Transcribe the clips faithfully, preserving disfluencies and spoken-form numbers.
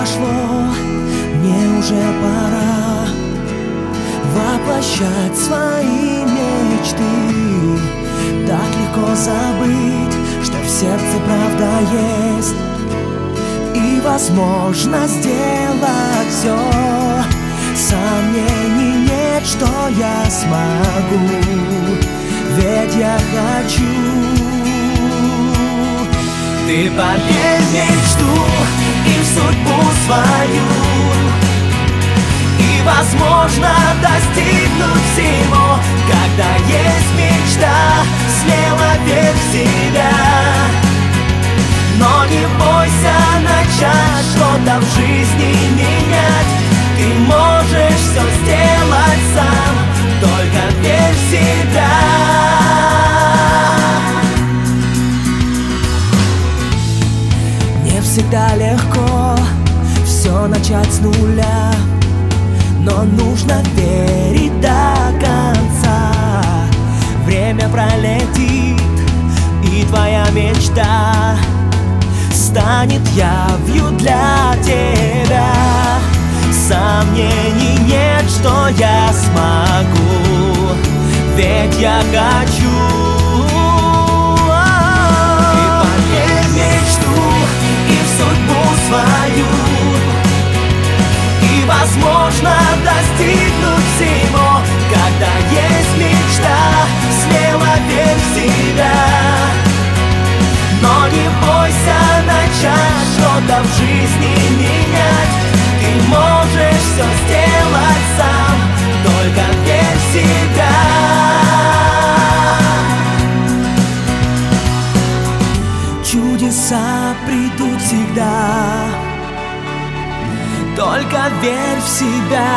прошло, мне уже пора воплощать свои мечты. Так легко забыть, что в сердце правда есть, и возможно сделать все. Сомнений нет, что я смогу, ведь я хочу. Ты поверь в мечту и в судьбу свою, и возможно достигнуть всего. Когда есть мечта, смело верь в себя, но не бойся начать что-то в жизни менять. Ты можешь все сделать сам, только верь в себя. Не всегда легко все начать с нуля, но нужно верить до конца. Время пролетит, и твоя мечта станет явью для тебя. Сомнений нет, что я смогу, ведь я хочу. Ты поверь в мечту и в судьбу свою, и возможно достигнуть всего. Когда есть мечта, смело верь в себя, но не бойся начать что-то в жизни менять. Ты можешь все сделать сам, только верь в себя. Чудеса придут всегда, только верь в себя.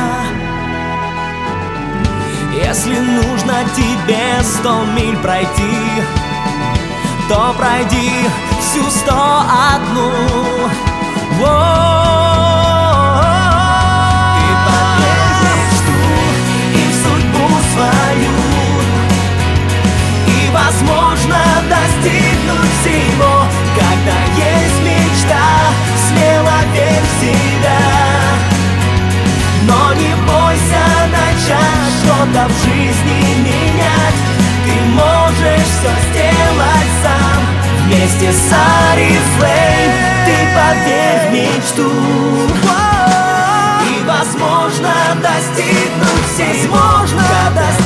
Если нужно тебе сто миль пройти, то пройди всю сто одну. Ты поверь в мечту и в судьбу свою, и возможно достигнуть всего. Когда есть мечта, смело верь в себя, но не бойся начать что-то в жизни менять. Ты можешь все сделать сам вместе с Oriflame. Ты поверь в мечту, и возможно достигнуть всего. Возможно достигнуть